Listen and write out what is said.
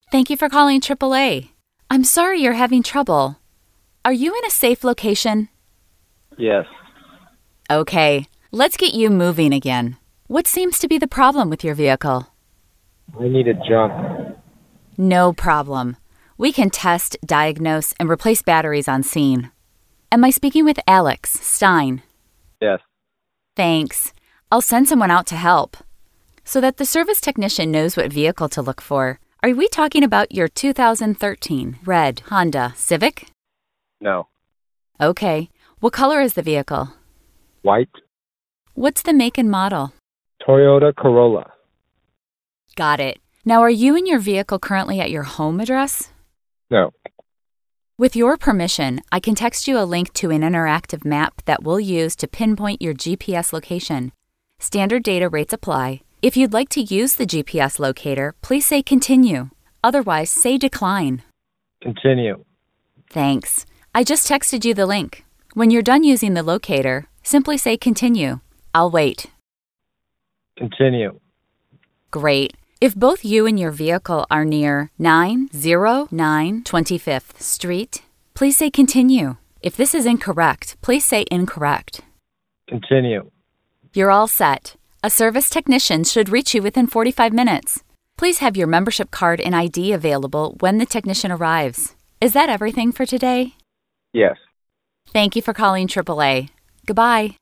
Thank you for calling AAA. I'm sorry you're having trouble. Are you in a safe location? Yes. Okay, let's get you moving again. What seems to be the problem with your vehicle? I need a jump. No problem. We can test, diagnose, and replace batteries on scene. Am I speaking with Alex Stein? Yes. Thanks. I'll send someone out to help. So that the service technician knows what vehicle to look for, are we talking about your 2013 red Honda Civic? No. Okay. What color is the vehicle? White. What's the make and model? Toyota Corolla. Got it. Now, are you and your vehicle currently at your home address? No. With your permission, I can text you a link to an interactive map that we'll use to pinpoint your GPS location. Standard data rates apply. If you'd like to use the GPS locator, please say continue. Otherwise, say decline. Continue. Thanks. I just texted you the link. When you're done using the locator, simply say continue. I'll wait. Continue. Great. If both you and your vehicle are near 909 25th Street, please say continue. If this is incorrect, please say incorrect. Continue. You're all set. A service technician should reach you within 45 minutes. Please have your membership card and ID available when the technician arrives. Is that everything for today? Yes. Thank you for calling AAA. Goodbye.